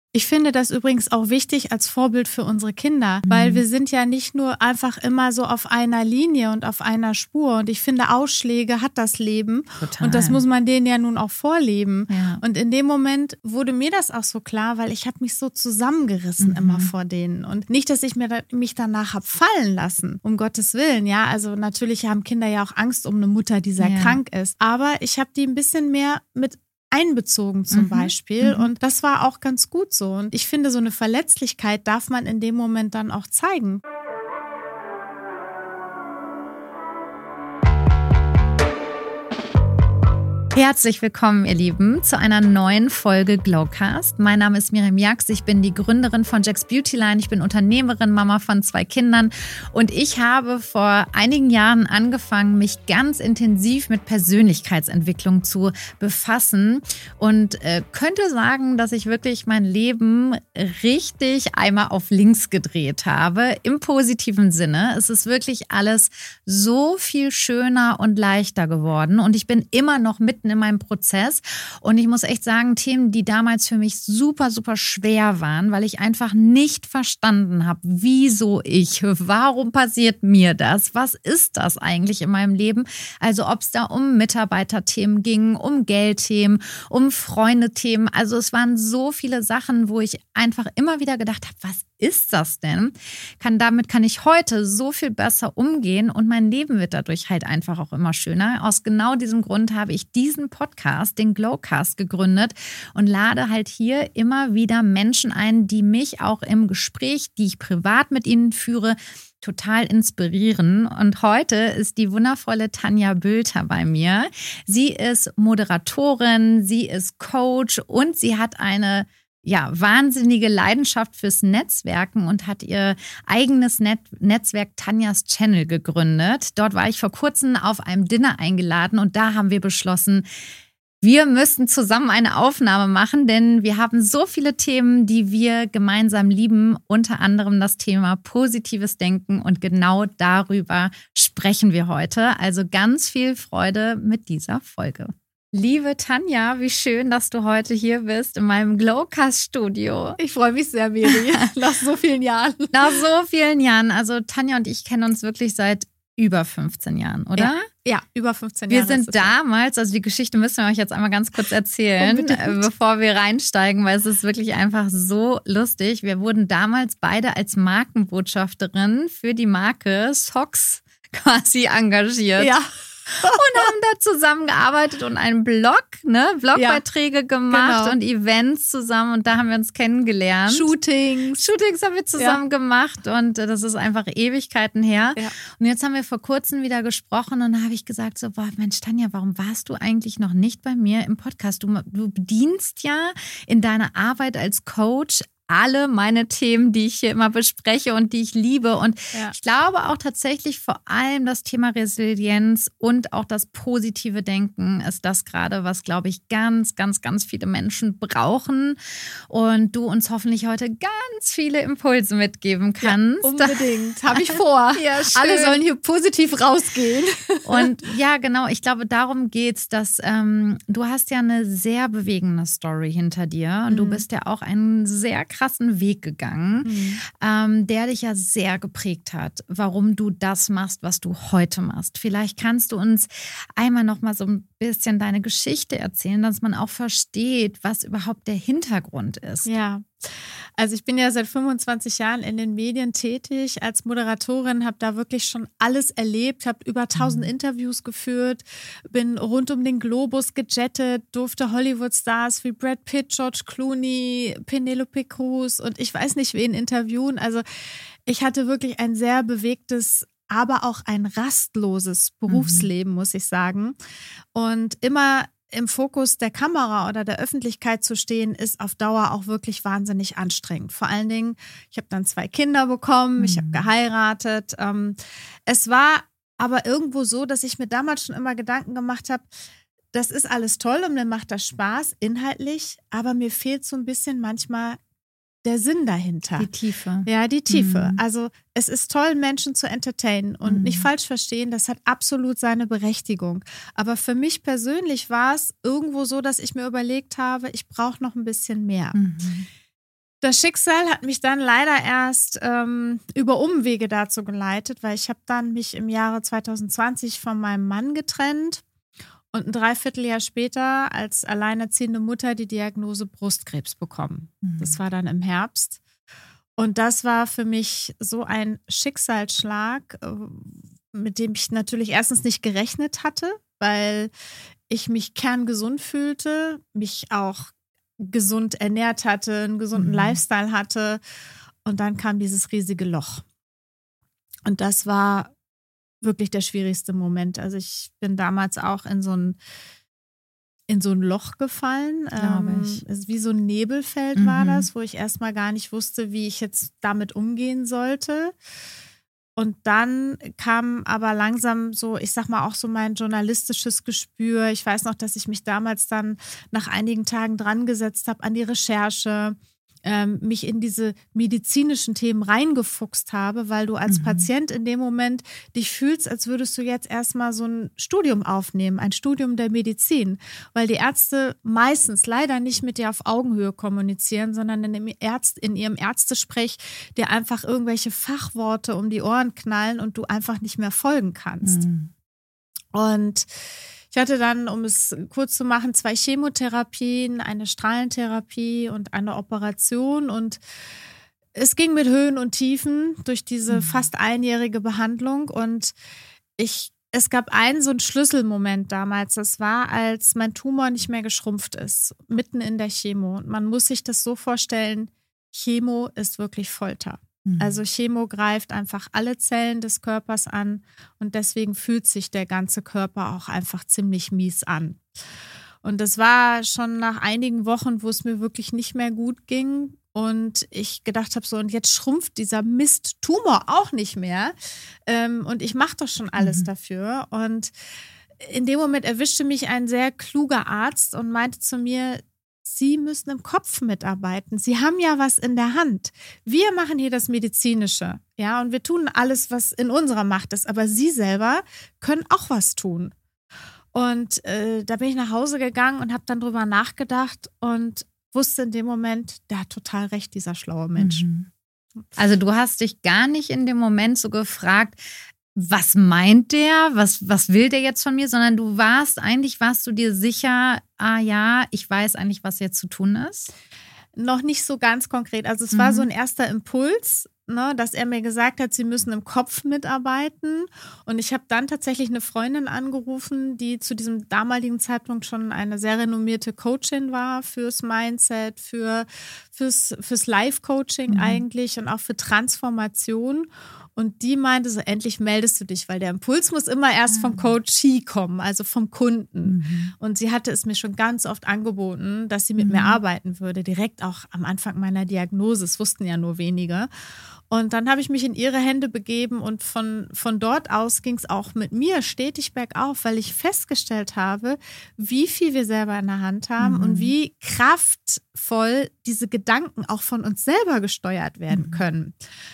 Ich finde das übrigens auch wichtig als Vorbild für unsere Kinder, weil wir sind ja nicht nur einfach immer so auf einer Linie und auf einer Spur. Und ich finde, Ausschläge hat das Leben. Total. Und das muss man denen ja nun auch vorleben. Ja. Und in dem Moment wurde mir das auch so klar, weil ich habe mich so zusammengerissen immer vor denen. Und nicht, dass ich mich danach habe fallen lassen, um Gottes Willen. Ja, also natürlich haben Kinder ja auch Angst um eine Mutter, die sehr krank ist. Aber ich habe die ein bisschen mehr mit einbezogen zum Beispiel und das war auch ganz gut so und ich finde, so eine Verletzlichkeit darf man in dem Moment dann auch zeigen. Herzlich willkommen, ihr Lieben, zu einer neuen Folge Glowcast. Mein Name ist Miriam Jax, ich bin die Gründerin von Jax Beautyline, ich bin Unternehmerin, Mama von 2 Kindern und ich habe vor einigen Jahren angefangen, mich ganz intensiv mit Persönlichkeitsentwicklung zu befassen und könnte sagen, dass ich wirklich mein Leben richtig einmal auf links gedreht habe, im positiven Sinne. Es ist wirklich alles so viel schöner und leichter geworden und ich bin immer noch mitten in meinem Prozess und ich muss echt sagen, Themen, die damals für mich super, super schwer waren, weil ich einfach nicht verstanden habe, wieso ich, warum passiert mir das, was ist das eigentlich in meinem Leben, also ob es da um Mitarbeiterthemen ging, um Geldthemen, um Freundethemen, also es waren so viele Sachen, wo ich einfach immer wieder gedacht habe, was ist das denn? Damit kann ich heute so viel besser umgehen und mein Leben wird dadurch halt einfach auch immer schöner. Aus genau diesem Grund habe ich diesen Podcast, den Glowcast, gegründet und lade halt hier immer wieder Menschen ein, die mich auch im Gespräch, die ich privat mit ihnen führe, total inspirieren. Und heute ist die wundervolle Tanja Bülter bei mir. Sie ist Moderatorin, sie ist Coach und sie hat eine wahnsinnige Leidenschaft fürs Netzwerken und hat ihr eigenes Netzwerk Tanjas Channel gegründet. Dort war ich vor kurzem auf einem Dinner eingeladen und da haben wir beschlossen, wir müssen zusammen eine Aufnahme machen, denn wir haben so viele Themen, die wir gemeinsam lieben, unter anderem das Thema positives Denken und genau darüber sprechen wir heute. Also ganz viel Freude mit dieser Folge. Liebe Tanja, wie schön, dass du heute hier bist in meinem Glowcast-Studio. Ich freue mich sehr, Miri, nach so vielen Jahren. Nach so vielen Jahren. Also Tanja und ich kennen uns wirklich seit über 15 Jahren, oder? Ja, über 15 Jahre. Wir sind damals, also die Geschichte müssen wir euch jetzt einmal ganz kurz erzählen, bevor wir reinsteigen, weil es ist wirklich einfach so lustig. Wir wurden damals beide als Markenbotschafterin für die Marke Socks quasi engagiert. Ja. Und haben da zusammengearbeitet und einen Blogbeiträge gemacht und Events zusammen und da haben wir uns kennengelernt. Shootings haben wir zusammen gemacht und das ist einfach Ewigkeiten her. Ja. Und jetzt haben wir vor kurzem wieder gesprochen und da habe ich gesagt so, boah, Mensch Tanja, warum warst du eigentlich noch nicht bei mir im Podcast? Du bedienst ja in deiner Arbeit als Coach alle meine Themen, die ich hier immer bespreche und die ich liebe. Und ich glaube auch tatsächlich vor allem das Thema Resilienz und auch das positive Denken ist das gerade, was, glaube ich, ganz, ganz, ganz viele Menschen brauchen. Und du uns hoffentlich heute ganz viele Impulse mitgeben kannst. Ja, unbedingt. Habe ich vor. Ja, schön. Alle sollen hier positiv rausgehen. Und ja, genau. Ich glaube, darum geht's, dass du hast ja eine sehr bewegende Story hinter dir und du bist ja auch einen sehr krassen Weg gegangen, der dich ja sehr geprägt hat, warum du das machst, was du heute machst. Vielleicht kannst du uns einmal noch mal so ein bisschen deine Geschichte erzählen, dass man auch versteht, was überhaupt der Hintergrund ist. Ja, also ich bin ja seit 25 Jahren in den Medien tätig als Moderatorin, habe da wirklich schon alles erlebt, habe über 1000 Interviews geführt, bin rund um den Globus gejettet, durfte Hollywood-Stars wie Brad Pitt, George Clooney, Penelope Cruz und ich weiß nicht wen interviewen. Also ich hatte wirklich ein sehr bewegtes, aber auch ein rastloses Berufsleben, muss ich sagen. Und immer im Fokus der Kamera oder der Öffentlichkeit zu stehen, ist auf Dauer auch wirklich wahnsinnig anstrengend. Vor allen Dingen, ich habe dann 2 Kinder bekommen, ich habe geheiratet. Es war aber irgendwo so, dass ich mir damals schon immer Gedanken gemacht habe, das ist alles toll und mir macht das Spaß inhaltlich, aber mir fehlt so ein bisschen manchmal der Sinn dahinter. Die Tiefe. Ja, die Tiefe. Also es ist toll, Menschen zu entertainen und nicht falsch verstehen, das hat absolut seine Berechtigung. Aber für mich persönlich war es irgendwo so, dass ich mir überlegt habe, ich brauche noch ein bisschen mehr. Das Schicksal hat mich dann leider erst über Umwege dazu geleitet, weil ich habe dann mich im Jahre 2020 von meinem Mann getrennt und ein Dreivierteljahr später als alleinerziehende Mutter die Diagnose Brustkrebs bekommen. Das war dann im Herbst. Und das war für mich so ein Schicksalsschlag, mit dem ich natürlich erstens nicht gerechnet hatte, weil ich mich kerngesund fühlte, mich auch gesund ernährt hatte, einen gesunden Lifestyle hatte. Und dann kam dieses riesige Loch. Und das war wirklich der schwierigste Moment. Also ich bin damals auch in so ein Loch gefallen. Wie so ein Nebelfeld war das, wo ich erstmal gar nicht wusste, wie ich jetzt damit umgehen sollte. Und dann kam aber langsam so, ich sag mal auch so mein journalistisches Gespür. Ich weiß noch, dass ich mich damals dann nach einigen Tagen dran gesetzt habe an die Recherche, mich in diese medizinischen Themen reingefuchst habe, weil du als Patient in dem Moment dich fühlst, als würdest du jetzt erstmal so ein Studium aufnehmen, ein Studium der Medizin, weil die Ärzte meistens leider nicht mit dir auf Augenhöhe kommunizieren, sondern in ihrem Ärztesprech dir einfach irgendwelche Fachworte um die Ohren knallen und du einfach nicht mehr folgen kannst. Und ich hatte dann, um es kurz zu machen, 2 Chemotherapien, eine Strahlentherapie und eine Operation. Und es ging mit Höhen und Tiefen durch diese fast einjährige Behandlung. Und es gab einen so einen Schlüsselmoment damals. Das war, als mein Tumor nicht mehr geschrumpft ist, mitten in der Chemo. Und man muss sich das so vorstellen, Chemo ist wirklich Folter. Also Chemo greift einfach alle Zellen des Körpers an und deswegen fühlt sich der ganze Körper auch einfach ziemlich mies an. Und das war schon nach einigen Wochen, wo es mir wirklich nicht mehr gut ging und ich gedacht habe so, und jetzt schrumpft dieser Mist-Tumor auch nicht mehr und ich mache doch schon alles dafür. Und in dem Moment erwischte mich ein sehr kluger Arzt und meinte zu mir, Sie müssen im Kopf mitarbeiten. Sie haben ja was in der Hand. Wir machen hier das Medizinische, ja, und wir tun alles, was in unserer Macht ist. Aber Sie selber können auch was tun. Und da bin ich nach Hause gegangen und habe dann drüber nachgedacht und wusste in dem Moment, der hat total recht, dieser schlaue Mensch. Also du hast dich gar nicht in dem Moment so gefragt, was meint der, was will der jetzt von mir, sondern warst du dir sicher, ja, ich weiß eigentlich, was jetzt zu tun ist? Noch nicht so ganz konkret. Also es war so ein erster Impuls, ne, dass er mir gesagt hat, Sie müssen im Kopf mitarbeiten. Und ich habe dann tatsächlich eine Freundin angerufen, die zu diesem damaligen Zeitpunkt schon eine sehr renommierte Coachin war fürs Mindset, fürs Life-Coaching eigentlich und auch für Transformation. Und die meinte so, endlich meldest du dich, weil der Impuls muss immer erst vom Coachee kommen, also vom Kunden. Und sie hatte es mir schon ganz oft angeboten, dass sie mit mir arbeiten würde, direkt auch am Anfang meiner Diagnose. Es wussten ja nur wenige. Und dann habe ich mich in ihre Hände begeben und von dort aus ging es auch mit mir stetig bergauf, weil ich festgestellt habe, wie viel wir selber in der Hand haben und wie kraftvoll diese Gedanken auch von uns selber gesteuert werden können.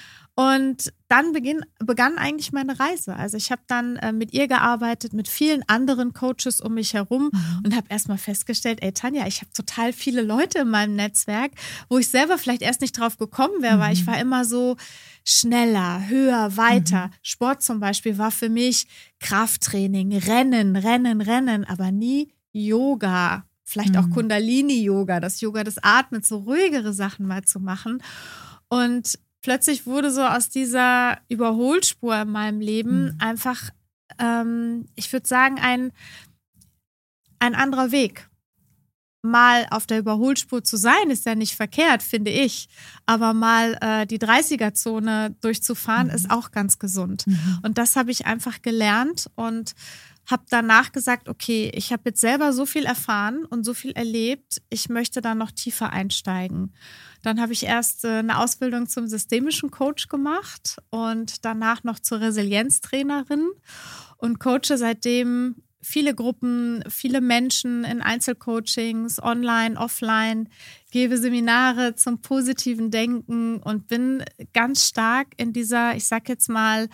Und dann begann eigentlich meine Reise. Also ich habe dann mit ihr gearbeitet, mit vielen anderen Coaches um mich herum und habe erstmal festgestellt, ey Tanja, ich habe total viele Leute in meinem Netzwerk, wo ich selber vielleicht erst nicht drauf gekommen wäre, weil ich war immer so schneller, höher, weiter. Sport zum Beispiel war für mich Krafttraining, Rennen, aber nie Yoga. Vielleicht auch Kundalini-Yoga, das Yoga des Atmens, so ruhigere Sachen mal zu machen. Und plötzlich wurde so aus dieser Überholspur in meinem Leben einfach, ich würde sagen, ein anderer Weg. Mal auf der Überholspur zu sein, ist ja nicht verkehrt, finde ich. Aber mal die 30er-Zone durchzufahren, ist auch ganz gesund. Und das habe ich einfach gelernt und habe danach gesagt, okay, ich habe jetzt selber so viel erfahren und so viel erlebt, ich möchte da noch tiefer einsteigen. Dann habe ich erst eine Ausbildung zum systemischen Coach gemacht und danach noch zur Resilienztrainerin und coache seitdem viele Gruppen, viele Menschen in Einzelcoachings, online, offline, gebe Seminare zum positiven Denken und bin ganz stark in dieser, ich sag jetzt mal,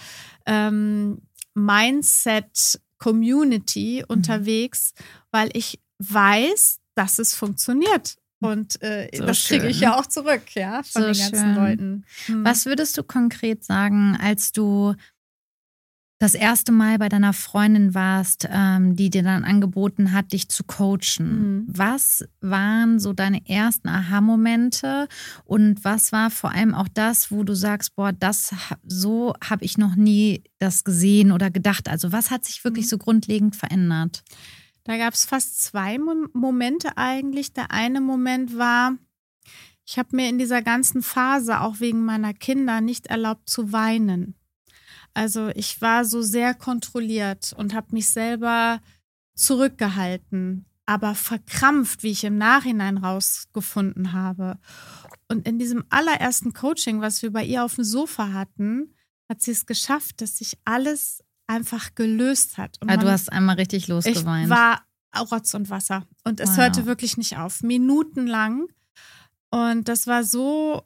Mindset-Community unterwegs, weil ich weiß, dass es funktioniert Und So das kriege ich schön. ja auch zurück, ja, von So den ganzen schön. Leuten. Was würdest du konkret sagen, als du das erste Mal bei deiner Freundin warst, die dir dann angeboten hat, dich zu coachen? Was waren so deine ersten Aha-Momente und was war vor allem auch das, wo du sagst, boah, so habe ich noch nie das gesehen oder gedacht? Also was hat sich wirklich so grundlegend verändert? Da gab es fast 2 Momente eigentlich. Der eine Moment war, ich habe mir in dieser ganzen Phase, auch wegen meiner Kinder, nicht erlaubt zu weinen. Also ich war so sehr kontrolliert und habe mich selber zurückgehalten, aber verkrampft, wie ich im Nachhinein rausgefunden habe. Und in diesem allerersten Coaching, was wir bei ihr auf dem Sofa hatten, hat sie es geschafft, dass sich alles einfach gelöst hat. Und Du hast einmal richtig losgeweint. ich war Rotz und Wasser und es hörte wirklich nicht auf, minutenlang. Und das war so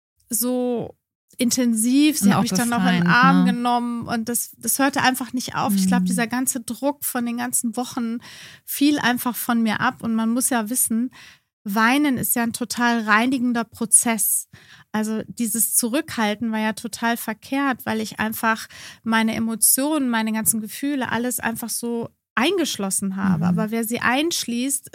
intensiv. Sie hat mich dann noch in den Arm genommen und das hörte einfach nicht auf. Ich glaube, dieser ganze Druck von den ganzen Wochen fiel einfach von mir ab. Und man muss ja wissen, Weinen ist ja ein total reinigender Prozess. Also dieses Zurückhalten war ja total verkehrt, weil ich einfach meine Emotionen, meine ganzen Gefühle, alles einfach so eingeschlossen habe. Aber wer sie einschließt,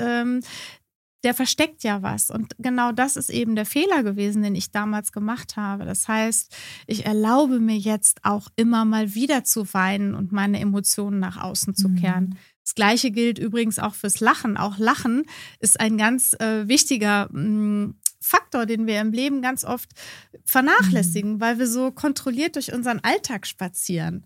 der versteckt ja was. Und genau das ist eben der Fehler gewesen, den ich damals gemacht habe. Das heißt, ich erlaube mir jetzt auch immer mal wieder zu weinen und meine Emotionen nach außen zu kehren. Das Gleiche gilt übrigens auch fürs Lachen. Auch Lachen ist ein ganz wichtiger Faktor, den wir im Leben ganz oft vernachlässigen, weil wir so kontrolliert durch unseren Alltag spazieren.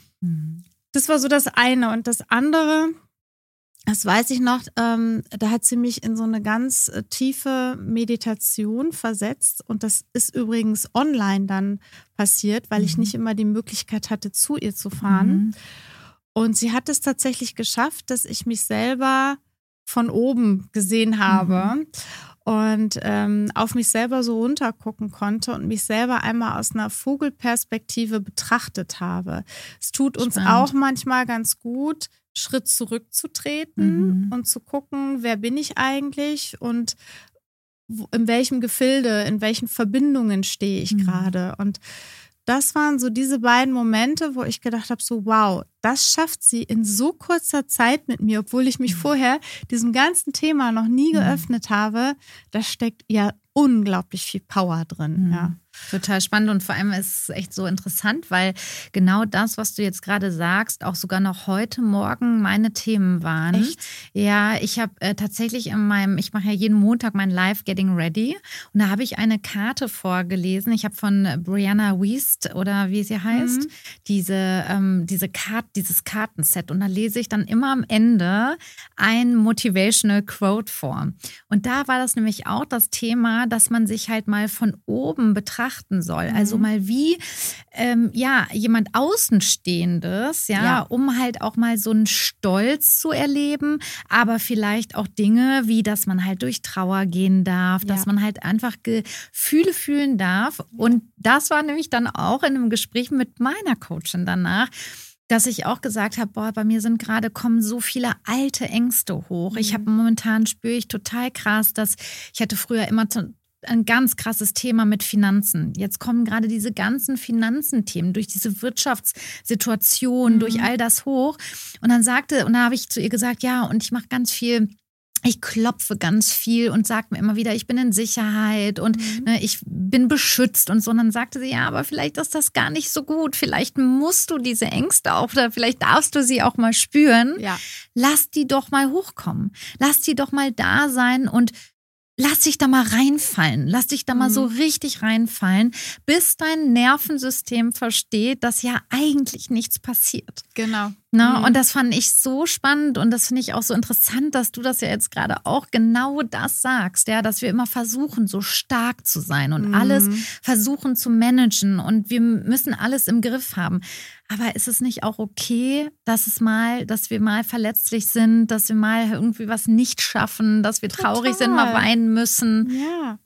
Das war so das eine. Und das andere, das weiß ich noch, da hat sie mich in so eine ganz tiefe Meditation versetzt. Und das ist übrigens online dann passiert, weil ich nicht immer die Möglichkeit hatte, zu ihr zu fahren. Und sie hat es tatsächlich geschafft, dass ich mich selber von oben gesehen habe und auf mich selber so runtergucken konnte und mich selber einmal aus einer Vogelperspektive betrachtet habe. Es tut uns auch manchmal ganz gut, Schritt zurückzutreten und zu gucken, wer bin ich eigentlich und in welchem Gefilde, in welchen Verbindungen stehe ich gerade. Und das waren so diese beiden Momente, wo ich gedacht habe, so wow, das schafft sie in so kurzer Zeit mit mir, obwohl ich mich vorher diesem ganzen Thema noch nie geöffnet habe. Da steckt ja unglaublich viel Power drin, ja. Total spannend und vor allem ist es echt so interessant, weil genau das, was du jetzt gerade sagst, auch sogar noch heute Morgen meine Themen waren. Echt? Ja, ich habe tatsächlich ich mache ja jeden Montag mein Live Getting Ready und da habe ich eine Karte vorgelesen. Ich habe von Brianna Wiest oder wie sie heißt, dieses Kartenset und da lese ich dann immer am Ende ein Motivational Quote vor. Und da war das nämlich auch das Thema, dass man sich halt mal von oben betrachten soll. Also mal wie jemand Außenstehendes, um halt auch mal so einen Stolz zu erleben, aber vielleicht auch Dinge, wie dass man halt durch Trauer gehen darf, dass man halt einfach Gefühle fühlen darf. Und das war nämlich dann auch in einem Gespräch mit meiner Coachin danach, dass ich auch gesagt habe, boah, bei mir kommen so viele alte Ängste hoch. Ich habe momentan, spüre ich total krass, dass ich hatte früher immer ein ganz krasses Thema mit Finanzen. Jetzt kommen gerade diese ganzen Finanzenthemen durch diese Wirtschaftssituation, durch all das hoch. Und dann habe ich zu ihr gesagt, ja, und ich mache ganz viel. Ich klopfe ganz viel und sage mir immer wieder, ich bin in Sicherheit und ich bin beschützt und so. Und dann sagte sie, ja, aber vielleicht ist das gar nicht so gut. Vielleicht musst du diese Ängste auch oder vielleicht darfst du sie auch mal spüren. Ja. Lass die doch mal hochkommen. Lass die doch mal da sein und lass dich da mal reinfallen. Lass dich da mal so richtig reinfallen, bis dein Nervensystem versteht, dass ja eigentlich nichts passiert. Genau. Und das fand ich so spannend und das finde ich auch so interessant, dass du das ja jetzt gerade auch genau das sagst, ja, dass wir immer versuchen, so stark zu sein und alles versuchen zu managen und wir müssen alles im Griff haben. Aber ist es nicht auch okay, dass wir mal verletzlich sind, dass wir mal irgendwie was nicht schaffen, dass wir traurig sind, mal weinen müssen? Ja.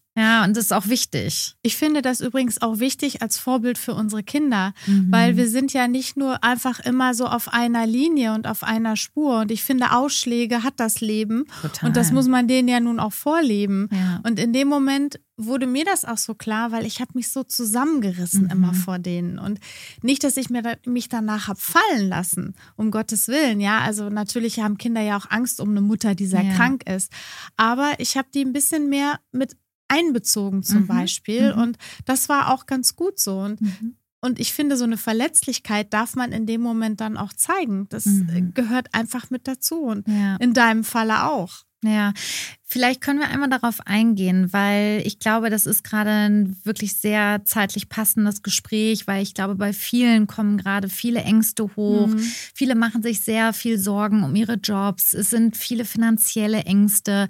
Ja, und das ist auch wichtig. Ich finde das übrigens auch wichtig als Vorbild für unsere Kinder, weil wir sind ja nicht nur einfach immer so auf einer Linie und auf einer Spur. Und ich finde, Ausschläge hat das Leben. Total. Und das muss man denen ja nun auch vorleben. Ja. Und in dem Moment wurde mir das auch so klar, weil ich habe mich so zusammengerissen immer vor denen. Und nicht, dass ich mich danach habe fallen lassen, um Gottes Willen. Ja, also natürlich haben Kinder ja auch Angst um eine Mutter, die sehr krank ist. Aber ich habe die ein bisschen mehr mit einbezogen zum Beispiel und das war auch ganz gut so und ich finde, so eine Verletzlichkeit darf man in dem Moment dann auch zeigen. Das gehört einfach mit dazu und in deinem Falle auch. Ja, vielleicht können wir einmal darauf eingehen, weil ich glaube, das ist gerade ein wirklich sehr zeitlich passendes Gespräch, weil ich glaube, bei vielen kommen gerade viele Ängste hoch. Viele machen sich sehr viel Sorgen um ihre Jobs. Es sind viele finanzielle Ängste.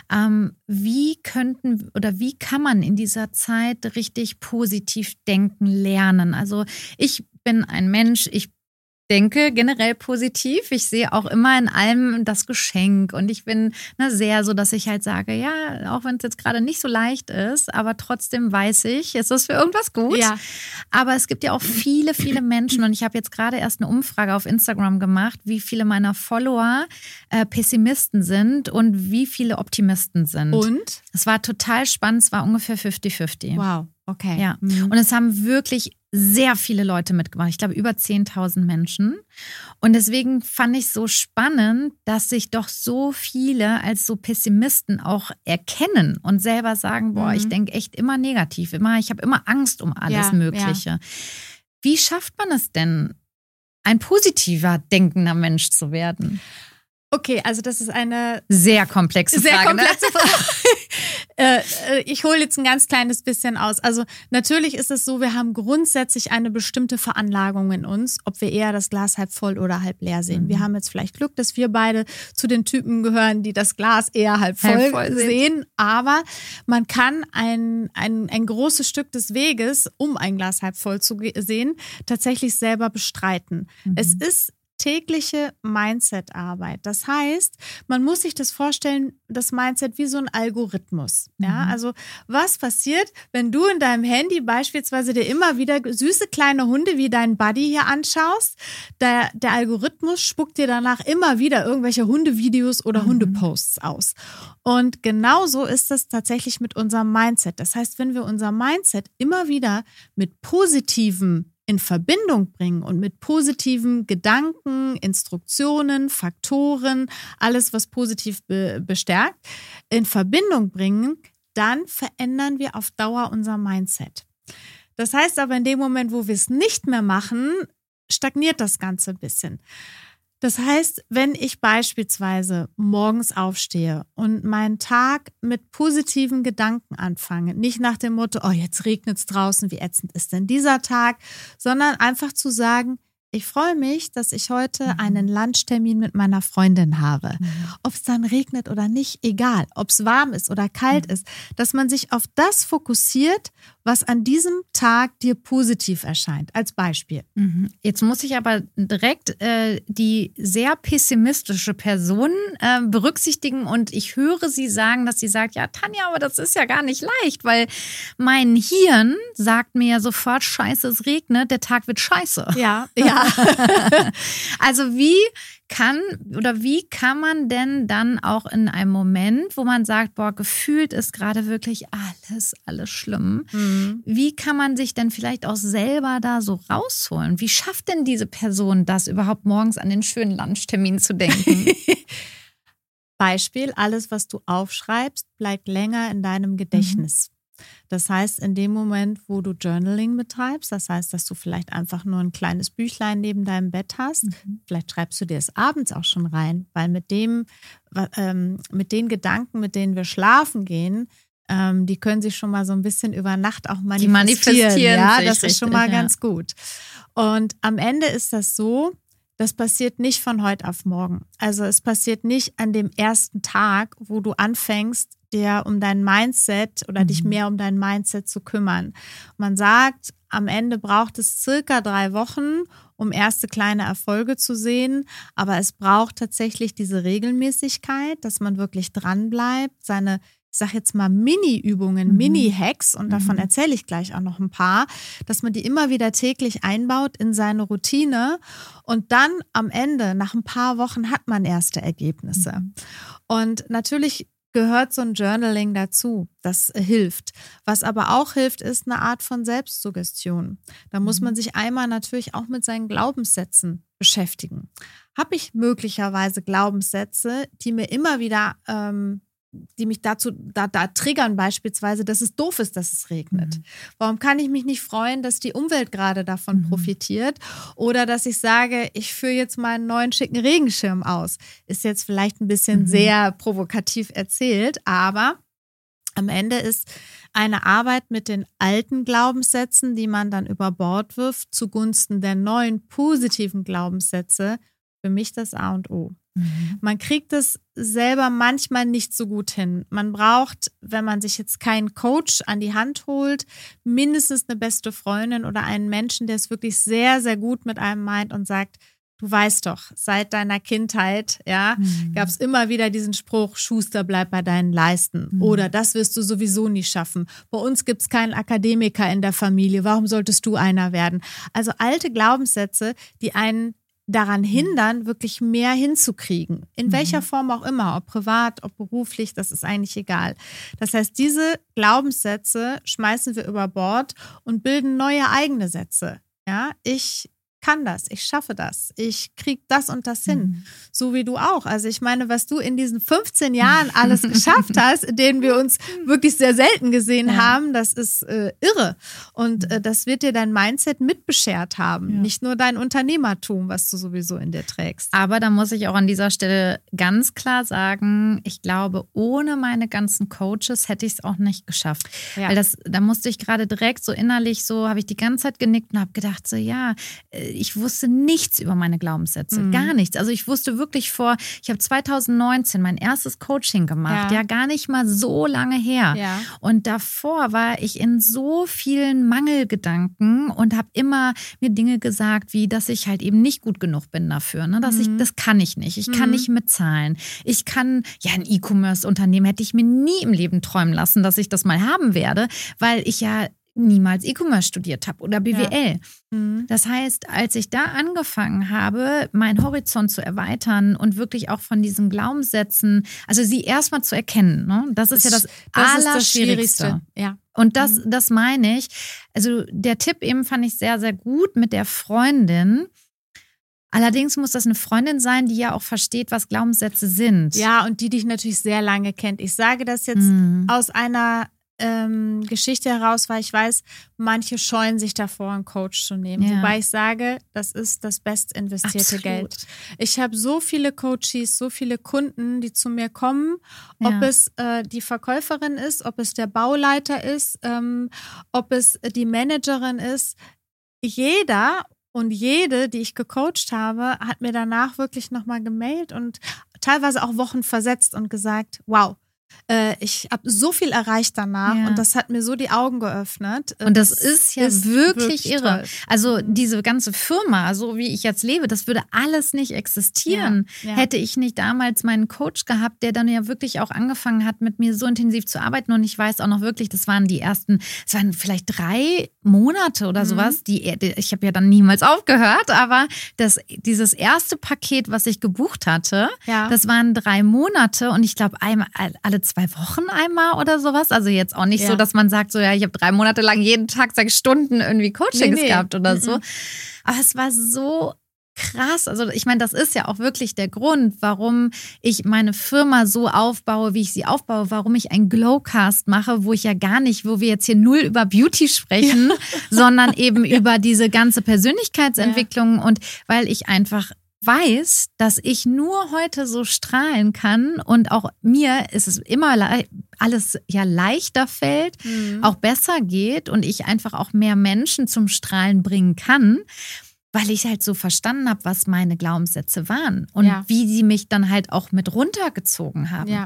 Wie kann man in dieser Zeit richtig positiv denken lernen? Also ich bin ein Mensch, ich denke generell positiv. Ich sehe auch immer in allem das Geschenk und ich bin sehr so, dass ich halt sage, ja, auch wenn es jetzt gerade nicht so leicht ist, aber trotzdem weiß ich, es ist für irgendwas gut. Ja. Aber es gibt ja auch viele, viele Menschen und ich habe jetzt gerade erst eine Umfrage auf Instagram gemacht, wie viele meiner Follower Pessimisten sind und wie viele Optimisten sind. Und? Es war total spannend, es war ungefähr 50-50. Wow, okay. Ja. Und es haben wirklich sehr viele Leute mitgemacht. Ich glaube, über 10.000 Menschen. Und deswegen fand ich so spannend, dass sich doch so viele als so Pessimisten auch erkennen und selber sagen, boah, ich denke echt immer negativ. Ich habe immer Angst um alles Mögliche. Ja. Wie schafft man es denn, ein positiver, denkender Mensch zu werden? Okay, also das ist eine sehr komplexe Frage. Sehr komplexe Frage. Ich hole jetzt ein ganz kleines bisschen aus. Also natürlich ist es so, wir haben grundsätzlich eine bestimmte Veranlagung in uns, ob wir eher das Glas halb voll oder halb leer sehen. Wir haben jetzt vielleicht Glück, dass wir beide zu den Typen gehören, die das Glas eher halb voll sehen. Aber man kann ein großes Stück des Weges, um ein Glas halb voll zu sehen, tatsächlich selber bestreiten. Es ist tägliche Mindset-Arbeit. Das heißt, man muss sich das vorstellen, das Mindset wie so ein Algorithmus. Ja, also was passiert, wenn du in deinem Handy beispielsweise dir immer wieder süße kleine Hunde wie deinen Buddy hier anschaust? Der Algorithmus spuckt dir danach immer wieder irgendwelche Hundevideos oder Hundeposts aus. Und genauso ist es tatsächlich mit unserem Mindset. Das heißt, wenn wir unser Mindset immer wieder mit positiven in Verbindung bringen und mit positiven Gedanken, Instruktionen, Faktoren, alles, was positiv bestärkt, in Verbindung bringen, dann verändern wir auf Dauer unser Mindset. Das heißt aber, in dem Moment, wo wir es nicht mehr machen, stagniert das Ganze ein bisschen. Das heißt, wenn ich beispielsweise morgens aufstehe und meinen Tag mit positiven Gedanken anfange, nicht nach dem Motto, oh, jetzt regnet es draußen, wie ätzend ist denn dieser Tag, sondern einfach zu sagen, ich freue mich, dass ich heute einen Lunchtermin mit meiner Freundin habe. Ob es dann regnet oder nicht, egal. Ob es warm ist oder kalt ist. Dass man sich auf das fokussiert, was an diesem Tag dir positiv erscheint. Als Beispiel. Jetzt muss ich aber direkt die sehr pessimistische Person berücksichtigen und ich höre sie sagen, dass sie sagt, ja Tanja, aber das ist ja gar nicht leicht, weil mein Hirn sagt mir ja sofort, scheiße, es regnet, der Tag wird scheiße. Ja. Also wie kann man denn dann auch in einem Moment, wo man sagt, boah, gefühlt ist gerade wirklich alles schlimm, wie kann man sich denn vielleicht auch selber da so rausholen? Wie schafft denn diese Person das überhaupt morgens an den schönen Lunchtermin zu denken? Beispiel, alles, was du aufschreibst, bleibt länger in deinem Gedächtnis. Das heißt, in dem Moment, wo du Journaling betreibst, das heißt, dass du vielleicht einfach nur ein kleines Büchlein neben deinem Bett hast, vielleicht schreibst du dir es abends auch schon rein, weil mit den Gedanken, mit denen wir schlafen gehen, die können sich schon mal so ein bisschen über Nacht auch manifestieren. Ja, das ist schon mal ganz gut. Und am Ende ist das so, das passiert nicht von heute auf morgen. Also es passiert nicht an dem ersten Tag, wo du anfängst, dir um dein Mindset oder dich mehr um dein Mindset zu kümmern. Man sagt, am Ende braucht es circa 3 Wochen, um erste kleine Erfolge zu sehen. Aber es braucht tatsächlich diese Regelmäßigkeit, dass man wirklich dran bleibt, seine ich sage jetzt mal Mini-Übungen, Mini-Hacks, und davon erzähle ich gleich auch noch ein paar, dass man die immer wieder täglich einbaut in seine Routine und dann am Ende, nach ein paar Wochen, hat man erste Ergebnisse. Und natürlich gehört so ein Journaling dazu. Das hilft. Was aber auch hilft, ist eine Art von Selbstsuggestion. Da muss man sich einmal natürlich auch mit seinen Glaubenssätzen beschäftigen. Habe ich möglicherweise Glaubenssätze, die mir immer wieder, die mich dazu da triggern, beispielsweise, dass es doof ist, dass es regnet? Warum kann ich mich nicht freuen, dass die Umwelt gerade davon profitiert? Oder dass ich sage, ich führe jetzt mal einen neuen schicken Regenschirm aus. Ist jetzt vielleicht ein bisschen sehr provokativ erzählt, aber am Ende ist eine Arbeit mit den alten Glaubenssätzen, die man dann über Bord wirft, zugunsten der neuen positiven Glaubenssätze, für mich das A und O. Man kriegt es selber manchmal nicht so gut hin. Man braucht, wenn man sich jetzt keinen Coach an die Hand holt, mindestens eine beste Freundin oder einen Menschen, der es wirklich sehr, sehr gut mit einem meint und sagt, du weißt doch, seit deiner Kindheit, gab es immer wieder diesen Spruch, Schuster, bleib bei deinen Leisten. Oder das wirst du sowieso nie schaffen. Bei uns gibt es keinen Akademiker in der Familie. Warum solltest du einer werden? Also alte Glaubenssätze, die einen daran hindern, wirklich mehr hinzukriegen. In welcher Form auch immer, ob privat, ob beruflich, das ist eigentlich egal. Das heißt, diese Glaubenssätze schmeißen wir über Bord und bilden neue eigene Sätze. Ja, ich kann das, ich schaffe das, ich kriege das und das hin. So wie du auch. Also ich meine, was du in diesen 15 Jahren alles geschafft hast, in denen wir uns wirklich sehr selten gesehen haben, das ist irre. Und das wird dir dein Mindset mitbeschert haben. Ja. Nicht nur dein Unternehmertum, was du sowieso in dir trägst. Aber da muss ich auch an dieser Stelle ganz klar sagen, ich glaube, ohne meine ganzen Coaches hätte ich es auch nicht geschafft. Ja. Weil da musste ich gerade direkt so innerlich so, habe ich die ganze Zeit genickt und habe gedacht so, ja, ich wusste nichts über meine Glaubenssätze, gar nichts. Also ich wusste wirklich ich habe 2019 mein erstes Coaching gemacht, gar nicht mal so lange her. Ja. Und davor war ich in so vielen Mangelgedanken und habe immer mir Dinge gesagt, wie, dass ich halt eben nicht gut genug bin dafür. Ne? Das kann ich nicht. Ich kann nicht mitzahlen. Ich kann, ein E-Commerce-Unternehmen hätte ich mir nie im Leben träumen lassen, dass ich das mal haben werde, weil ich ja niemals E-Commerce studiert habe oder BWL. Ja. Das heißt, als ich da angefangen habe, meinen Horizont zu erweitern und wirklich auch von diesen Glaubenssätzen, also sie erstmal zu erkennen, ne? Das ist ja das Allerschwierigste. Ja. Und das meine ich. Also der Tipp eben fand ich sehr, sehr gut mit der Freundin. Allerdings muss das eine Freundin sein, die ja auch versteht, was Glaubenssätze sind. Ja, und die dich natürlich sehr lange kennt. Ich sage das jetzt aus einer Geschichte heraus, weil ich weiß, manche scheuen sich davor, einen Coach zu nehmen. Ja. Wobei ich sage, das ist das best investierte Geld. Ich habe so viele Coaches, so viele Kunden, die zu mir kommen, ob es die Verkäuferin ist, ob es der Bauleiter ist, ob es die Managerin ist. Jeder und jede, die ich gecoacht habe, hat mir danach wirklich nochmal gemailt und teilweise auch Wochen versetzt und gesagt, wow, ich habe so viel erreicht danach und das hat mir so die Augen geöffnet. Und das ist ja wirklich irre. Toll. Also diese ganze Firma, so wie ich jetzt lebe, das würde alles nicht existieren. Ja. Hätte ich nicht damals meinen Coach gehabt, der dann ja wirklich auch angefangen hat, mit mir so intensiv zu arbeiten. Und ich weiß auch noch wirklich, es waren vielleicht 3 Monate oder sowas. Ich habe ja dann niemals aufgehört, aber dieses erste Paket, was ich gebucht hatte, das waren 3 Monate und ich glaube alle 2 Wochen einmal oder sowas. Also jetzt auch nicht so, dass man sagt, so ich habe 3 Monate lang jeden Tag 6 Stunden irgendwie Coachings gehabt oder so. Aber es war so krass. Also ich meine, das ist ja auch wirklich der Grund, warum ich meine Firma so aufbaue, wie ich sie aufbaue, warum ich einen Glowcast mache, wo wir jetzt hier null über Beauty sprechen, sondern eben über diese ganze Persönlichkeitsentwicklung und weil ich einfach weiß, dass ich nur heute so strahlen kann und auch mir ist es immer alles leichter fällt, auch besser geht und ich einfach auch mehr Menschen zum Strahlen bringen kann, weil ich halt so verstanden habe, was meine Glaubenssätze waren und wie sie mich dann halt auch mit runtergezogen haben. Ja.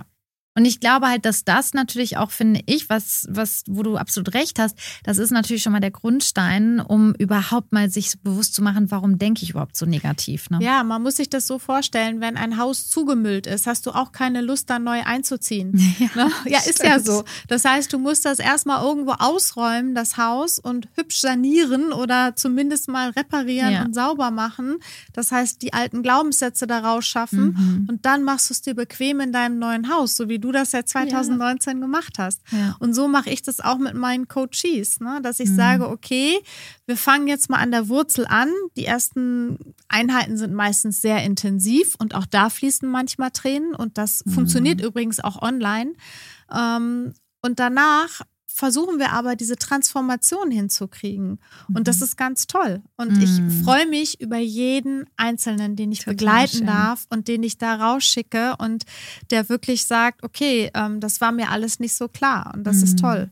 Und ich glaube halt, dass das natürlich auch, finde ich, wo du absolut recht hast, das ist natürlich schon mal der Grundstein, um überhaupt mal sich bewusst zu machen, warum denke ich überhaupt so negativ. Ne? Ja, man muss sich das so vorstellen, wenn ein Haus zugemüllt ist, hast du auch keine Lust, da neu einzuziehen. Ja, ne? Ja, ist ja so. Das heißt, du musst das erstmal irgendwo ausräumen, das Haus, und hübsch sanieren oder zumindest mal reparieren und sauber machen. Das heißt, die alten Glaubenssätze da rausschaffen und dann machst du es dir bequem in deinem neuen Haus, so wie du das seit 2019 gemacht hast. Ja. Und so mache ich das auch mit meinen Coaches, ne? Dass ich sage, okay, wir fangen jetzt mal an der Wurzel an. Die ersten Einheiten sind meistens sehr intensiv und auch da fließen manchmal Tränen und das funktioniert übrigens auch online. Und danach versuchen wir aber, diese Transformation hinzukriegen. Und das ist ganz toll. Und ich freue mich über jeden Einzelnen, den ich begleiten darf und den ich da rausschicke und der wirklich sagt, okay, das war mir alles nicht so klar. Und das ist toll.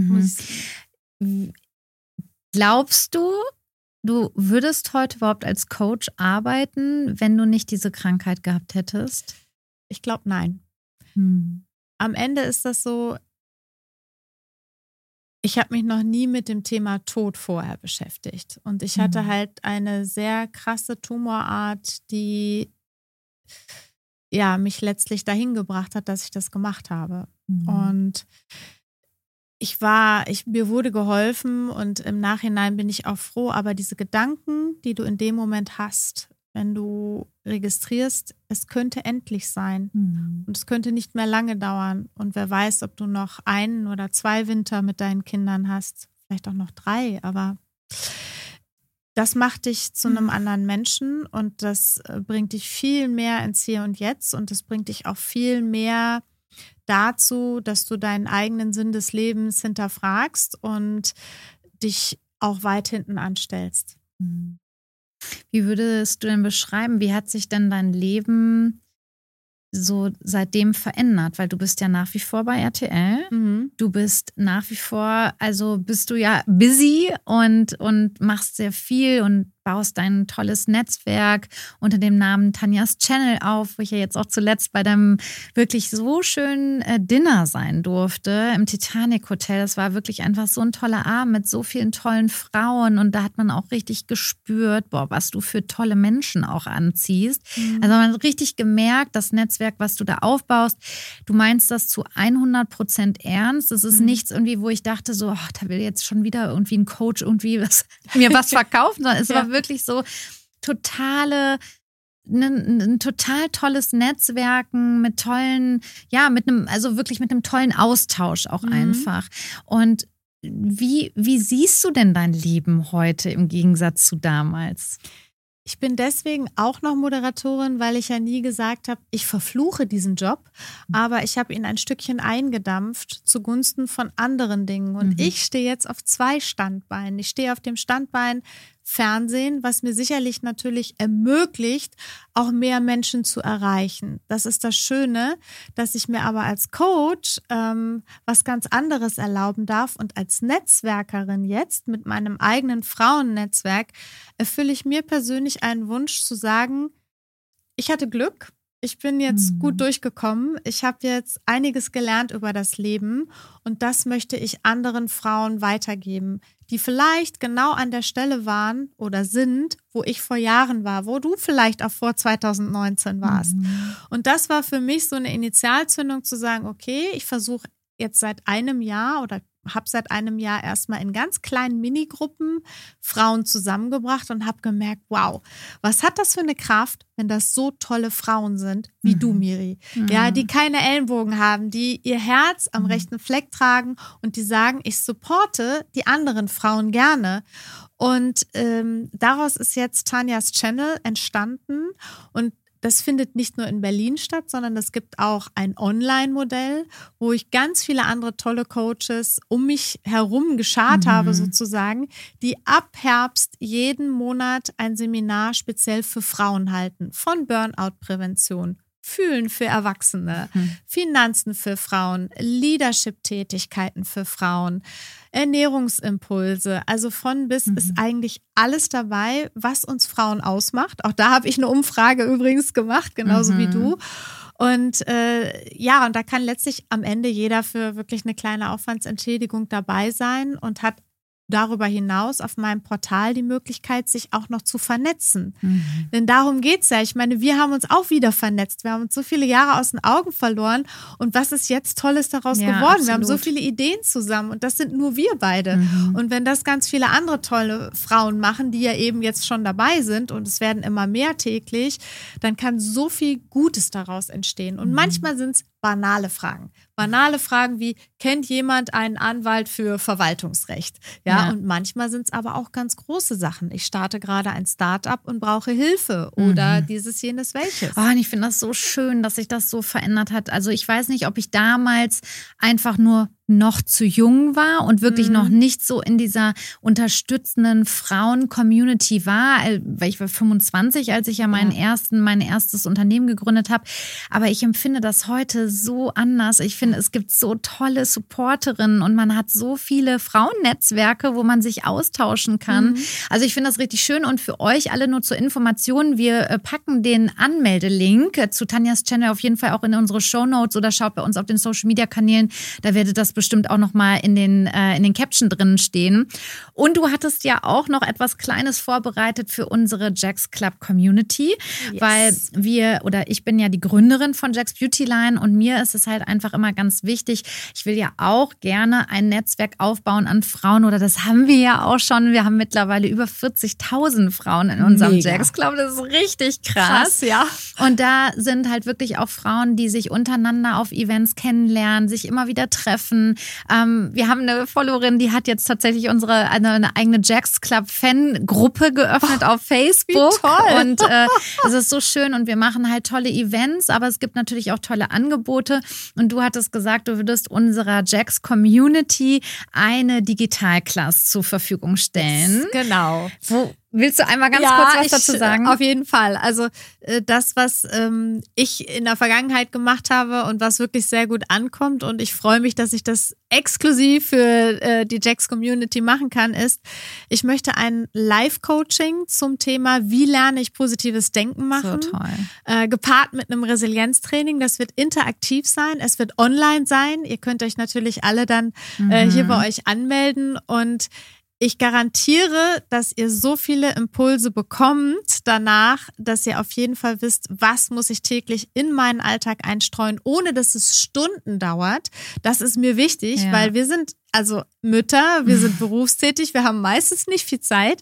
Glaubst du, du würdest heute überhaupt als Coach arbeiten, wenn du nicht diese Krankheit gehabt hättest? Ich glaube, nein. Am Ende ist das so, ich habe mich noch nie mit dem Thema Tod vorher beschäftigt. Und ich hatte halt eine sehr krasse Tumorart, die mich letztlich dahin gebracht hat, dass ich das gemacht habe. Und mir wurde geholfen und im Nachhinein bin ich auch froh, aber diese Gedanken, die du in dem Moment hast, wenn du registrierst, es könnte endlich sein und es könnte nicht mehr lange dauern und wer weiß, ob du noch 1 oder 2 Winter mit deinen Kindern hast, vielleicht auch noch 3, aber das macht dich zu einem anderen Menschen und das bringt dich viel mehr ins Hier und Jetzt und das bringt dich auch viel mehr dazu, dass du deinen eigenen Sinn des Lebens hinterfragst und dich auch weit hinten anstellst. Wie würdest du denn beschreiben, wie hat sich denn dein Leben so seitdem verändert? Weil du bist ja nach wie vor bei RTL. Du bist nach wie vor, also bist du ja busy und machst sehr viel und baust dein tolles Netzwerk unter dem Namen Tanjas Channel auf, wo ich ja jetzt auch zuletzt bei deinem wirklich so schönen Dinner sein durfte im Titanic Hotel. Das war wirklich einfach so ein toller Abend mit so vielen tollen Frauen und da hat man auch richtig gespürt, boah, was du für tolle Menschen auch anziehst. Also man hat richtig gemerkt, das Netzwerk, was du da aufbaust, du meinst das zu 100% ernst. Das ist nichts irgendwie, wo ich dachte so, oh, da will jetzt schon wieder irgendwie ein Coach irgendwie mir was verkaufen, sondern es war wirklich so ein total tolles Netzwerken mit tollen, mit einem tollen Austausch auch einfach. Und wie siehst du denn dein Leben heute im Gegensatz zu damals? Ich bin deswegen auch noch Moderatorin, weil ich ja nie gesagt habe, ich verfluche diesen Job, aber ich habe ihn ein Stückchen eingedampft zugunsten von anderen Dingen. Und ich stehe jetzt auf 2 Standbeinen. Ich stehe auf dem Standbein Fernsehen, was mir sicherlich natürlich ermöglicht, auch mehr Menschen zu erreichen. Das ist das Schöne, dass ich mir aber als Coach was ganz anderes erlauben darf und als Netzwerkerin jetzt mit meinem eigenen Frauennetzwerk erfülle ich mir persönlich einen Wunsch zu sagen, ich hatte Glück. Ich bin jetzt gut durchgekommen. Ich habe jetzt einiges gelernt über das Leben und das möchte ich anderen Frauen weitergeben, die vielleicht genau an der Stelle waren oder sind, wo ich vor Jahren war, wo du vielleicht auch vor 2019 warst. Und das war für mich so eine Initialzündung zu sagen, okay, ich versuche jetzt seit einem Jahr oder habe seit einem Jahr erstmal in ganz kleinen Minigruppen Frauen zusammengebracht und habe gemerkt, wow, was hat das für eine Kraft, wenn das so tolle Frauen sind, wie du, Miri. Ja, die keine Ellenbogen haben, die ihr Herz am rechten Fleck tragen und die sagen, ich supporte die anderen Frauen gerne. Und daraus ist jetzt Tanjas Channel entstanden und das findet nicht nur in Berlin statt, sondern es gibt auch ein Online-Modell, wo ich ganz viele andere tolle Coaches um mich herum geschart habe sozusagen, die ab Herbst jeden Monat ein Seminar speziell für Frauen halten. Von Burnout-Prävention, Fühlen für Erwachsene, Finanzen für Frauen, Leadership-Tätigkeiten für Frauen, Ernährungsimpulse, also von bis ist eigentlich alles dabei, was uns Frauen ausmacht. Auch da habe ich eine Umfrage übrigens gemacht, genauso wie du. Und und da kann letztlich am Ende jeder für wirklich eine kleine Aufwandsentschädigung dabei sein und hat darüber hinaus auf meinem Portal die Möglichkeit, sich auch noch zu vernetzen. Denn darum geht's ja. Ich meine, wir haben uns auch wieder vernetzt. Wir haben uns so viele Jahre aus den Augen verloren. Und was ist jetzt Tolles daraus geworden? Absolut. Wir haben so viele Ideen zusammen und das sind nur wir beide. Und wenn das ganz viele andere tolle Frauen machen, die ja eben jetzt schon dabei sind und es werden immer mehr täglich, dann kann so viel Gutes daraus entstehen. Und manchmal sind es banale Fragen. Banale Fragen wie, kennt jemand einen Anwalt für Verwaltungsrecht? Ja. Und manchmal sind es aber auch ganz große Sachen. Ich starte gerade ein Start-up und brauche Hilfe oder dieses, jenes, welches. Oh, und ich finde das so schön, dass sich das so verändert hat. Also ich weiß nicht, ob ich damals einfach nur noch zu jung war und wirklich noch nicht so in dieser unterstützenden Frauen-Community war, weil ich war 25, als ich ja mein erstes Unternehmen gegründet habe. Aber ich empfinde das heute so anders. Ich finde, es gibt so tolle Supporterinnen und man hat so viele Frauennetzwerke, wo man sich austauschen kann. Also ich finde das richtig schön und für euch alle nur zur Information, wir packen den Anmeldelink zu Tanjas Channel auf jeden Fall auch in unsere Shownotes oder schaut bei uns auf den Social-Media-Kanälen, da werdet das bestimmt auch nochmal in den Caption drin stehen. Und du hattest ja auch noch etwas Kleines vorbereitet für unsere Jax Club Community, weil ich bin ja die Gründerin von Jax Beauty Line und mir ist es halt einfach immer ganz wichtig, ich will ja auch gerne ein Netzwerk aufbauen an Frauen oder das haben wir ja auch schon. Wir haben mittlerweile über 40.000 Frauen in unserem Jax Club. Das ist richtig krass. Ja. Und da sind halt wirklich auch Frauen, die sich untereinander auf Events kennenlernen, sich immer wieder treffen. Wir haben eine Followerin, die hat jetzt tatsächlich eine eigene Jax Club Fangruppe geöffnet auf Facebook. Wie toll. Und es ist so schön und wir machen halt tolle Events, aber es gibt natürlich auch tolle Angebote. Und du hattest gesagt, du würdest unserer Jax Community eine Digitalklasse zur Verfügung stellen. Genau. Willst du einmal ganz kurz was dazu sagen? Auf jeden Fall. Also das, was ich in der Vergangenheit gemacht habe und was wirklich sehr gut ankommt und ich freue mich, dass ich das exklusiv für die Jax Community machen kann, ist, ich möchte ein Live-Coaching zum Thema, wie lerne ich positives Denken machen. So toll. Gepaart mit einem Resilienztraining. Das wird interaktiv sein, es wird online sein. Ihr könnt euch natürlich alle dann hier bei euch anmelden und ich garantiere, dass ihr so viele Impulse bekommt danach, dass ihr auf jeden Fall wisst, was muss ich täglich in meinen Alltag einstreuen, ohne dass es Stunden dauert. Das ist mir wichtig, weil wir sind also Mütter, wir sind berufstätig, wir haben meistens nicht viel Zeit,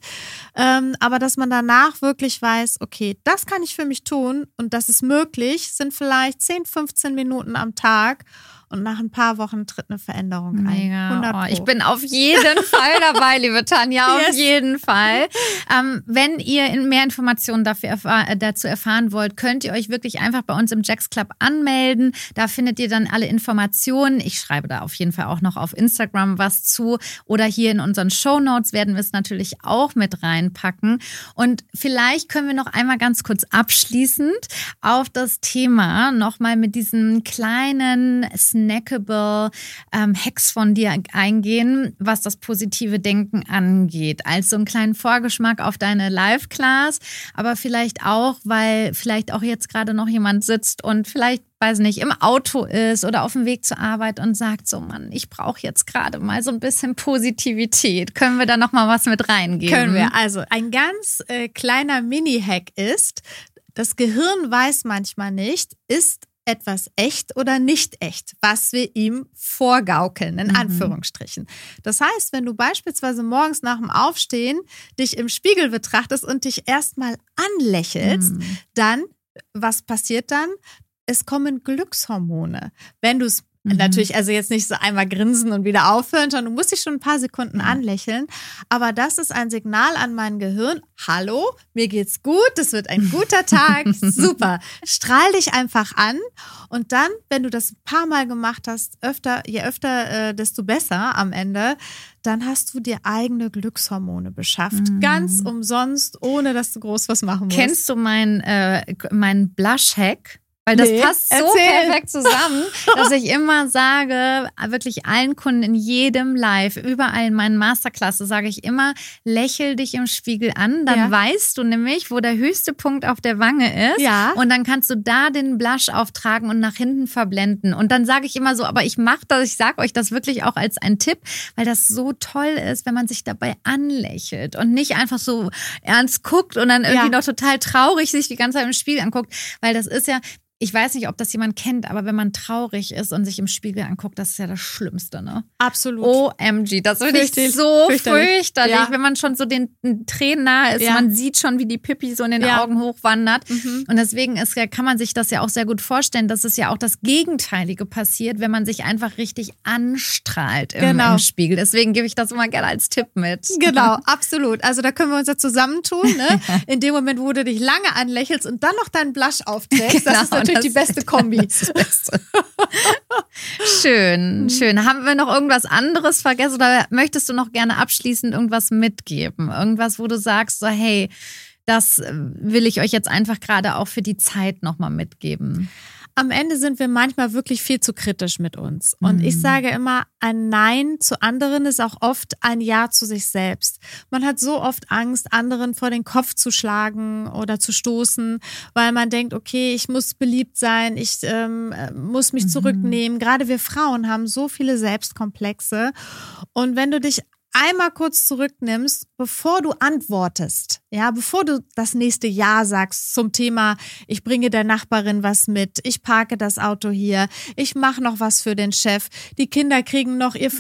aber dass man danach wirklich weiß, okay, das kann ich für mich tun und das ist möglich, sind vielleicht 10, 15 Minuten am Tag. Und nach ein paar Wochen tritt eine Veränderung ein. Mega. Ich bin auf jeden Fall dabei, liebe Tanja, auf jeden Fall. Wenn ihr mehr Informationen dazu erfahren wollt, könnt ihr euch wirklich einfach bei uns im Jax Club anmelden. Da findet ihr dann alle Informationen. Ich schreibe da auf jeden Fall auch noch auf Instagram was zu. Oder hier in unseren Shownotes werden wir es natürlich auch mit reinpacken. Und vielleicht können wir noch einmal ganz kurz abschließend auf das Thema nochmal mit diesem kleinen snackable Hacks von dir eingehen, was das positive Denken angeht. Als so einen kleinen Vorgeschmack auf deine Live-Class, aber vielleicht auch, weil vielleicht auch jetzt gerade noch jemand sitzt und vielleicht, weiß nicht, im Auto ist oder auf dem Weg zur Arbeit und sagt so, Mann, ich brauche jetzt gerade mal so ein bisschen Positivität. Können wir da noch mal was mit reingeben? Können wir. Also ein ganz kleiner Mini-Hack ist, das Gehirn weiß manchmal nicht, ist etwas echt oder nicht echt, was wir ihm vorgaukeln, in Anführungsstrichen. Das heißt, wenn du beispielsweise morgens nach dem Aufstehen dich im Spiegel betrachtest und dich erstmal anlächelst, dann, was passiert dann? Es kommen Glückshormone. Wenn du es natürlich, also jetzt nicht so einmal grinsen und wieder aufhören, sondern du musst dich schon ein paar Sekunden anlächeln. Aber das ist ein Signal an mein Gehirn. Hallo, mir geht's gut, es wird ein guter Tag, super. Strahl dich einfach an und dann, wenn du das ein paar Mal gemacht hast, je öfter, desto besser am Ende, dann hast du dir eigene Glückshormone beschafft. Ganz umsonst, ohne dass du groß was machen musst. Kennst du mein Blush-Hack? Weil das passt so perfekt zusammen, dass ich immer sage, wirklich allen Kunden in jedem Live, überall in meinen Masterclasses sage ich immer, lächel dich im Spiegel an, dann weißt du nämlich, wo der höchste Punkt auf der Wange ist und dann kannst du da den Blush auftragen und nach hinten verblenden. Und dann sage ich immer so, aber ich mache das, ich sage euch das wirklich auch als einen Tipp, weil das so toll ist, wenn man sich dabei anlächelt und nicht einfach so ernst guckt und dann irgendwie noch total traurig sich die ganze Zeit im Spiegel anguckt, weil das ist ja, ich weiß nicht, ob das jemand kennt, aber wenn man traurig ist und sich im Spiegel anguckt, das ist ja das Schlimmste, ne? Absolut. OMG, das finde ich so fürchterlich. Wenn man schon so den Tränen nahe ist, man sieht schon, wie die Pipi so in den Augen hochwandert. Und deswegen kann man sich das ja auch sehr gut vorstellen, dass es ja auch das Gegenteilige passiert, wenn man sich einfach richtig anstrahlt im Spiegel. Deswegen gebe ich das immer gerne als Tipp mit. Genau, absolut. Also da können wir uns ja zusammentun, ne? In dem Moment, wo du dich lange anlächelst und dann noch deinen Blush aufträgst, das ist natürlich die beste Kombi. Das ist das Beste. Schön. Haben wir noch irgendwas anderes vergessen oder möchtest du noch gerne abschließend irgendwas mitgeben? Irgendwas, wo du sagst, so hey, das will ich euch jetzt einfach gerade auch für die Zeit nochmal mitgeben? Am Ende sind wir manchmal wirklich viel zu kritisch mit uns. Und ich sage immer, ein Nein zu anderen ist auch oft ein Ja zu sich selbst. Man hat so oft Angst, anderen vor den Kopf zu schlagen oder zu stoßen, weil man denkt, okay, ich muss beliebt sein, ich muss mich zurücknehmen. Gerade wir Frauen haben so viele Selbstkomplexe. Und wenn du dich einmal kurz zurücknimmst, bevor du antwortest, bevor du das nächste Ja sagst zum Thema, ich bringe der Nachbarin was mit, ich parke das Auto hier, ich mache noch was für den Chef, die Kinder kriegen noch den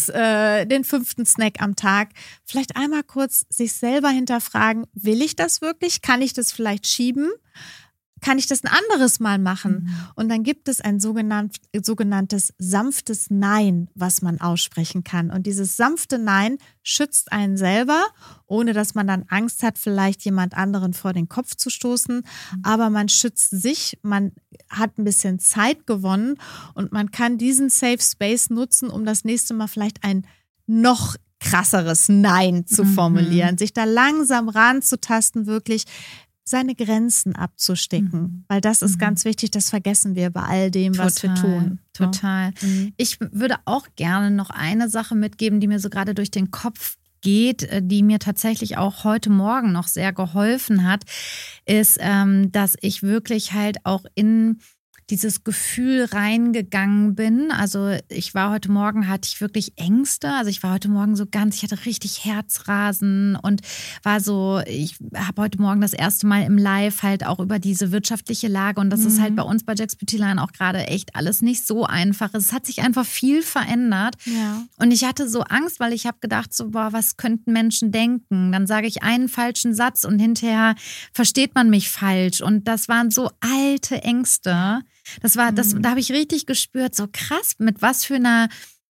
5. Snack am Tag. Vielleicht einmal kurz sich selber hinterfragen, will ich das wirklich? Kann ich das vielleicht schieben? Kann ich das ein anderes Mal machen? Und dann gibt es ein sogenanntes sanftes Nein, was man aussprechen kann. Und dieses sanfte Nein schützt einen selber, ohne dass man dann Angst hat, vielleicht jemand anderen vor den Kopf zu stoßen. Aber man schützt sich, man hat ein bisschen Zeit gewonnen und man kann diesen Safe Space nutzen, um das nächste Mal vielleicht ein noch krasseres Nein zu formulieren, sich da langsam ranzutasten, wirklich seine Grenzen abzustecken, weil das ist ganz wichtig, das vergessen wir bei all dem, was wir tun. Total. Ich würde auch gerne noch eine Sache mitgeben, die mir so gerade durch den Kopf geht, die mir tatsächlich auch heute Morgen noch sehr geholfen hat, ist, dass ich wirklich halt auch in dieses Gefühl reingegangen bin. Also ich war heute Morgen, hatte ich wirklich Ängste. Also ich war heute Morgen ich hatte richtig Herzrasen und war so, ich habe heute Morgen das erste Mal im Live halt auch über diese wirtschaftliche Lage und das ist halt bei uns bei Jack's Beautyline auch gerade echt alles nicht so einfach. Es hat sich einfach viel verändert und ich hatte so Angst, weil ich habe gedacht so, was könnten Menschen denken? Dann sage ich einen falschen Satz und hinterher versteht man mich falsch und das waren so alte Ängste. Da habe ich richtig gespürt, so krass, mit was für einer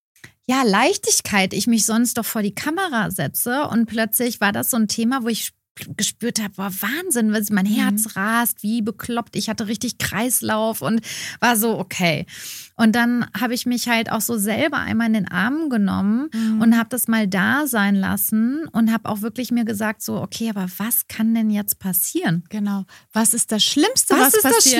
Leichtigkeit ich mich sonst doch vor die Kamera setze. Und plötzlich war das so ein Thema, wo ich gespürt habe, Wahnsinn, mein Herz rast, wie bekloppt. Ich hatte richtig Kreislauf und war so, okay. Und dann habe ich mich halt auch so selber einmal in den Arm genommen und habe das mal da sein lassen und habe auch wirklich mir gesagt, so, okay, aber was kann denn jetzt passieren? Genau. Was ist das Schlimmste, was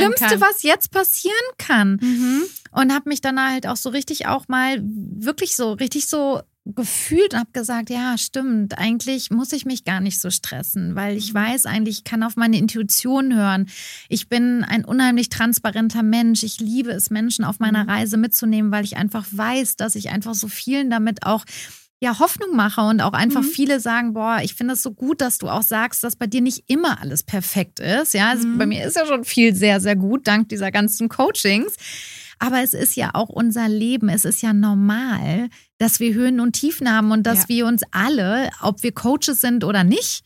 jetzt passieren kann? Und habe mich dann halt auch so richtig auch mal wirklich so richtig so gefühlt und habe gesagt, ja, stimmt, eigentlich muss ich mich gar nicht so stressen, weil ich weiß eigentlich, ich kann auf meine Intuition hören. Ich bin ein unheimlich transparenter Mensch. Ich liebe es, Menschen auf meiner Reise mitzunehmen, weil ich einfach weiß, dass ich einfach so vielen damit auch Hoffnung mache und auch einfach viele sagen, ich finde es so gut, dass du auch sagst, dass bei dir nicht immer alles perfekt ist. Ja, also bei mir ist ja schon viel sehr, sehr gut, dank dieser ganzen Coachings. Aber es ist ja auch unser Leben, es ist ja normal, dass wir Höhen und Tiefen haben und dass wir uns alle, ob wir Coaches sind oder nicht,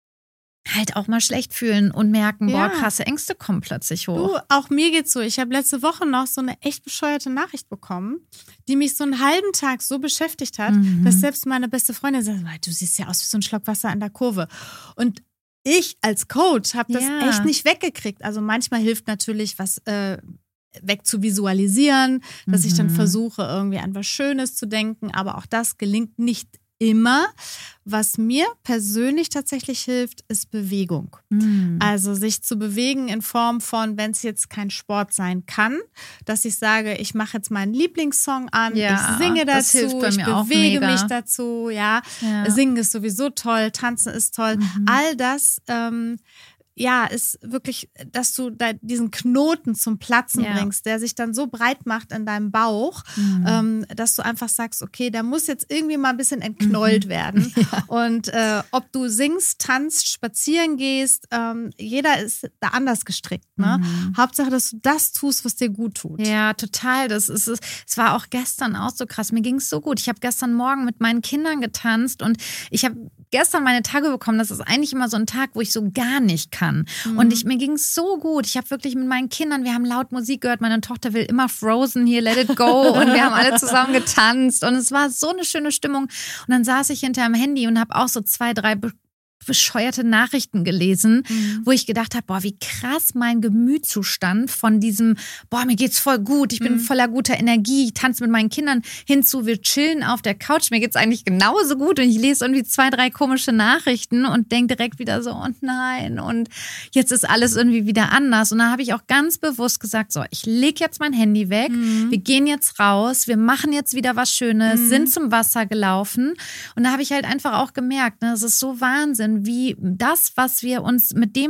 halt auch mal schlecht fühlen und merken, krasse Ängste kommen plötzlich hoch. Du, auch mir geht's so. Ich habe letzte Woche noch so eine echt bescheuerte Nachricht bekommen, die mich so einen halben Tag so beschäftigt hat, dass selbst meine beste Freundin sagt, du siehst ja aus wie so ein Schluck Wasser an der Kurve. Und ich als Coach habe das echt nicht weggekriegt. Also manchmal hilft natürlich was weg zu visualisieren, dass ich dann versuche, irgendwie an was Schönes zu denken. Aber auch das gelingt nicht immer. Was mir persönlich tatsächlich hilft, ist Bewegung. Also sich zu bewegen in Form von, wenn es jetzt kein Sport sein kann, dass ich sage, ich mache jetzt meinen Lieblingssong an, ich singe dazu, ich bewege mich dazu, Singen ist sowieso toll, tanzen ist toll. All das ist wirklich, dass du da diesen Knoten zum Platzen bringst, der sich dann so breit macht in deinem Bauch, dass du einfach sagst, okay, da muss jetzt irgendwie mal ein bisschen entknollt werden. Ja. Und ob du singst, tanzt, spazieren gehst, jeder ist da anders gestrickt. Ne? Hauptsache, dass du das tust, was dir gut tut. Ja, total. Es war auch gestern auch so krass. Mir ging es so gut. Ich habe gestern Morgen mit meinen Kindern getanzt und ich habe gestern meine Tage bekommen. Das ist eigentlich immer so ein Tag, wo ich so gar nicht kann. Und mir ging es so gut. Ich habe wirklich mit meinen Kindern, wir haben laut Musik gehört. Meine Tochter will immer Frozen hier, Let It Go. Und wir haben alle zusammen getanzt. Und es war so eine schöne Stimmung. Und dann saß ich hinterm Handy und habe auch so 2, 3 bescheuerte Nachrichten gelesen, wo ich gedacht habe, boah, wie krass mein Gemütszustand von diesem, boah, mir geht's voll gut, ich bin voller guter Energie, ich tanze mit meinen Kindern hinzu, wir chillen auf der Couch, mir geht's eigentlich genauso gut und ich lese irgendwie 2, 3 komische Nachrichten und denke direkt wieder so, oh nein, und jetzt ist alles irgendwie wieder anders. Und da habe ich auch ganz bewusst gesagt, so, ich lege jetzt mein Handy weg, wir gehen jetzt raus, wir machen jetzt wieder was Schönes, sind zum Wasser gelaufen und da habe ich halt einfach auch gemerkt, ne, es ist so Wahnsinn, wie das, was wir uns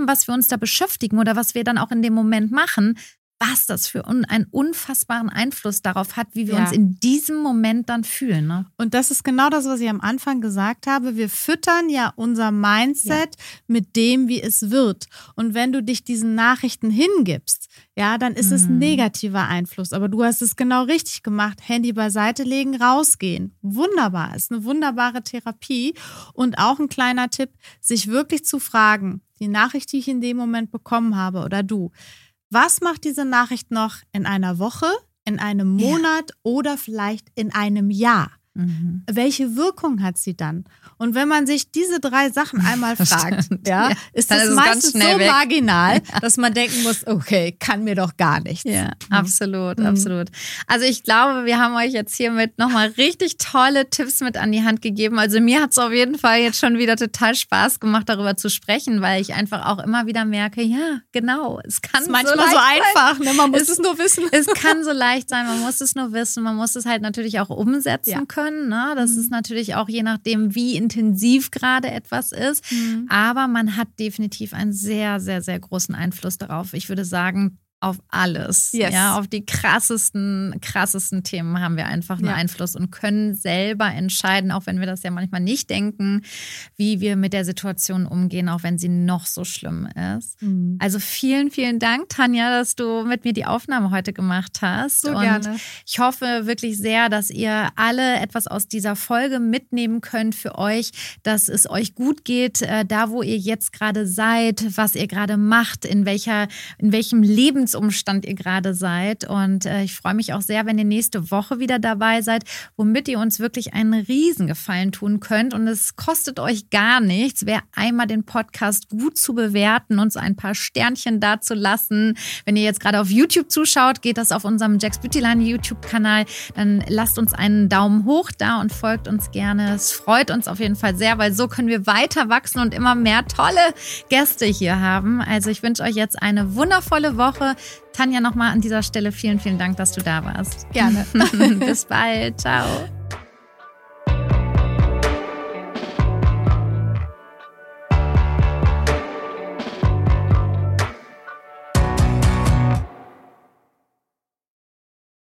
da beschäftigen oder was wir dann auch in dem Moment machen, was das für einen unfassbaren Einfluss darauf hat, wie wir uns in diesem Moment dann fühlen. Ne? Und das ist genau das, was ich am Anfang gesagt habe. Wir füttern ja unser Mindset mit dem, wie es wird. Und wenn du dich diesen Nachrichten hingibst, dann ist es ein negativer Einfluss. Aber du hast es genau richtig gemacht. Handy beiseite legen, rausgehen. Wunderbar, ist eine wunderbare Therapie. Und auch ein kleiner Tipp, sich wirklich zu fragen, die Nachricht, die ich in dem Moment bekommen habe oder du, was macht diese Nachricht noch in einer Woche, in einem Monat oder vielleicht in einem Jahr? Welche Wirkung hat sie dann? Und wenn man sich diese 3 Sachen einmal fragt, ist das meistens so marginal, dass man denken muss, okay, kann mir doch gar nichts. Ja, absolut, absolut. Also ich glaube, wir haben euch jetzt hiermit nochmal richtig tolle Tipps mit an die Hand gegeben. Also mir hat es auf jeden Fall jetzt schon wieder total Spaß gemacht, darüber zu sprechen, weil ich einfach auch immer wieder merke, ja, genau, es kann so leicht sein. Manchmal so einfach, ne? Man muss es nur wissen. Es kann so leicht sein, man muss es nur wissen, man muss es halt natürlich auch umsetzen können. Ne? Das ist natürlich auch je nachdem, wie intensiv gerade etwas ist. Aber man hat definitiv einen sehr, sehr, sehr großen Einfluss darauf. Ich würde sagen, auf alles. Yes. Ja, auf die krassesten Themen haben wir einfach einen Einfluss und können selber entscheiden, auch wenn wir das ja manchmal nicht denken, wie wir mit der Situation umgehen, auch wenn sie noch so schlimm ist. Also vielen, vielen Dank, Tanja, dass du mit mir die Aufnahme heute gemacht hast. So gerne. Ich hoffe wirklich sehr, dass ihr alle etwas aus dieser Folge mitnehmen könnt für euch, dass es euch gut geht, da wo ihr jetzt gerade seid, was ihr gerade macht, in welchem Lebensumstand ihr gerade seid. Und ich freue mich auch sehr, wenn ihr nächste Woche wieder dabei seid, womit ihr uns wirklich einen Riesengefallen tun könnt. Und es kostet euch gar nichts, wäre einmal den Podcast gut zu bewerten, uns ein paar Sternchen dazulassen. Wenn ihr jetzt gerade auf YouTube zuschaut, geht das auf unserem Jack's Beautyline YouTube-Kanal. Dann lasst uns einen Daumen hoch da und folgt uns gerne. Es freut uns auf jeden Fall sehr, weil so können wir weiter wachsen und immer mehr tolle Gäste hier haben. Also ich wünsche euch jetzt eine wundervolle Woche. Tanja, nochmal an dieser Stelle vielen, vielen Dank, dass du da warst. Gerne. Bis bald. Ciao.